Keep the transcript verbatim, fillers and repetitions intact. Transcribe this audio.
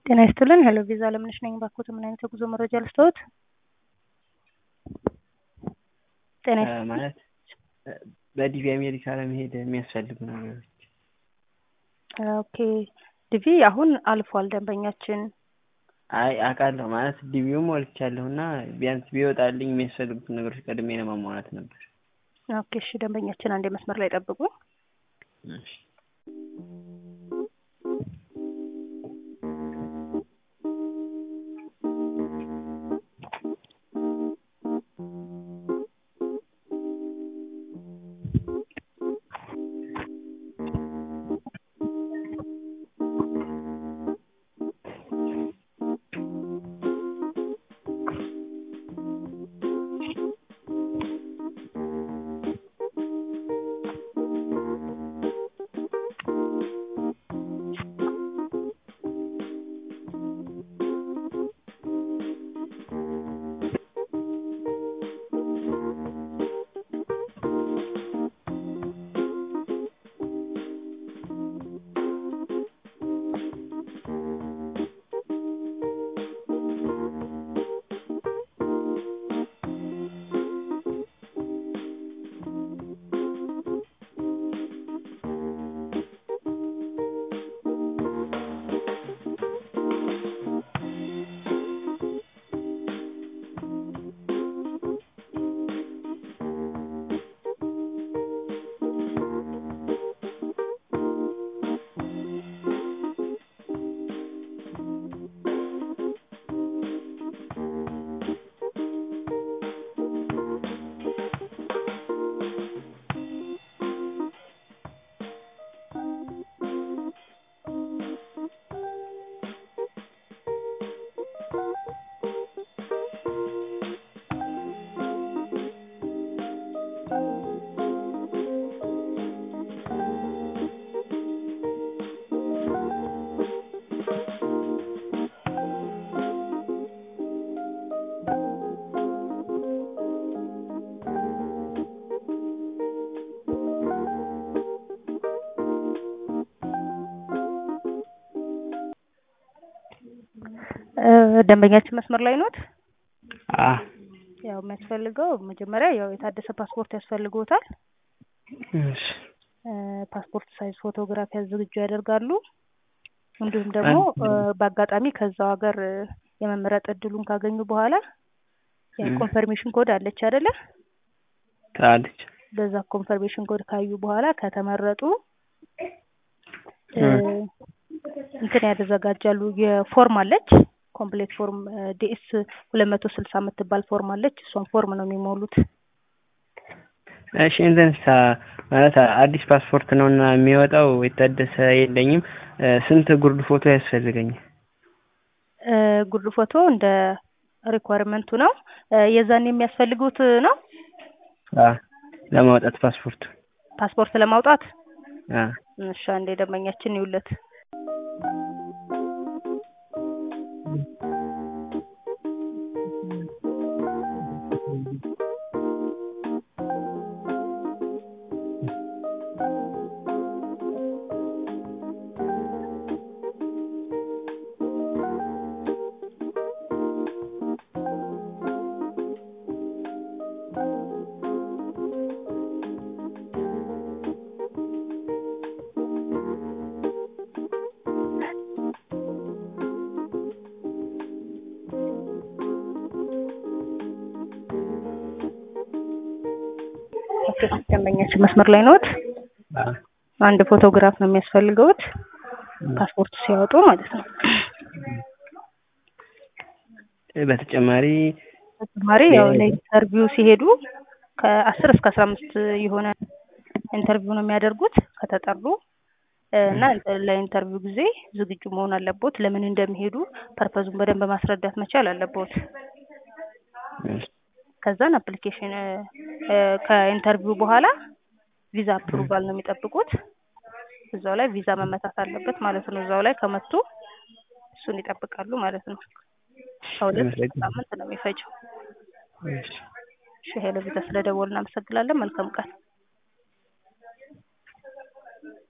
ጤና ይስጥልን ሄሎ ቪዛ አለምነሽ ነኝ። ባክዎት ምን አይነት የጉዞ መረጃ ልስጥዎት? ጤና ይስጥልን ማለት በዲቪ አሜሪካ ለመሄድ የሚያስፈልጉ ነገሮች። ኦኬ ዲቪ አሁን አልፏል ደንበኛችን። አይ አውቃለሁ ማለት ዲቪው ሞልቻለሁና ቢያንስ ቢወጣልኝ የሚያስፈልጉት ነገሮች ቀድሜ ለማሟላት ነበር። ኦኬ እሺ ደንበኛችን አንዴ መስመር ላይ ጠብቁ። እሺ ደንበኛችን መስመር ላይ ኖት? አ ያው የሚያስፈልገው መጀመሪያ ያው የታደሰ ፓስፖርት ያስፈልግዎታል። እሺ ፓስፖርት ሳይዝ ፎቶግራፍ ያዘጋጁ ያደርጋሉ። እንዲሁም ደግሞ በአጋጣሚ ከዛው ሀገር የመመረጥ እድሉን ካገኙ በኋላ የኮንፈርሜሽን ኮድ አለች አይደለ? ታለች። በዛ ኮንፈርሜሽን ኮድ ካዩ በኋላ ከተመረጡ እንትን ያዘጋጃሉ። የፎርም አለች ኮምፕሌት ፎርም ዲኤስ ሁለት መቶ ስልሳ የምትባል ፎርም አለች። እሷን ፎርም ነው የሚሞሉት። እሺ እንዘንሳ ማለት አዲስ ፓስፖርት ነውና የሚወጣው የታደሰ የለኝም። ስንት ጉርድ ፎቶ ያስፈልገኛል? ጉርድ ፎቶ እንደ ሪኳየርመንቱ ነው። የዛን የሚያስፈልጉት ነው? አ ለማውጣት ፓስፖርት ፓስፖርት ለማውጣት አ እሺ አንዴ ደንበኛችን ይውለት። ደንበኛችን መስመር ላይ ኖት? አንድ ፎቶግራፍ ነው የሚያስፈልገውት ፓስፖርት ሲያወጡ ማለት ነው። በተጨማሪ በተጨማሪ ያው ለኢንተርቪው ሲሄዱ ከአስር እስከ አስራ አምስት የሆነ ኢንተርቪው ነው የሚያደርጉት ከተጠሩ እና ለኢንተርቪው ጊዜ ዝግጁ መሆን አለቦት። ለምን እንደሚሄዱ ፐርፐዙን በደንብ ማስረዳት መቻል አለቦት። ከዛን አፕሊኬሽን ከኢንተርቪው በኋላ ቪዛ አፕሩቫል ነው የሚጠብቁት። እዛው ላይ ቪዛ መመታት አለበት ማለት ነው። እዛው ላይ ከመጡ እሱን ይጠብቃሉ ማለት ነው። ከሁለት ሳምንት ነው የሚፈጀው። እሺ ሄሎ ቪዛ ስለደወልን እናመሰግናለን። መልካም ቀን።